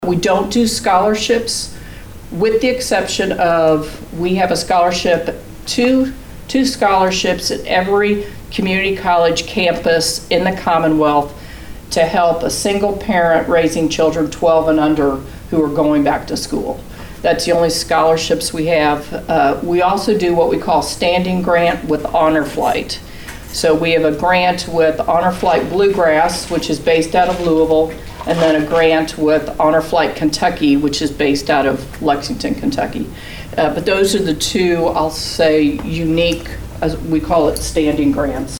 We don't do scholarships, with the exception of we have a scholarship, two scholarships at every community college campus in the Commonwealth to help a single parent raising children 12 and under who are going back to school. That's the only scholarships we have. We also do what we call standing grant with Honor Flight. So we have a grant with Honor Flight Bluegrass, which is based out of Louisville, and then a grant with Honor Flight Kentucky, which is based out of Lexington, Kentucky. But those are the two, I'll say, unique, as we call it, standing grants.